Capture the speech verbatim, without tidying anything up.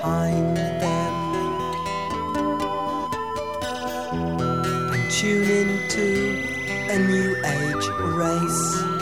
behind them and tune into a new age race.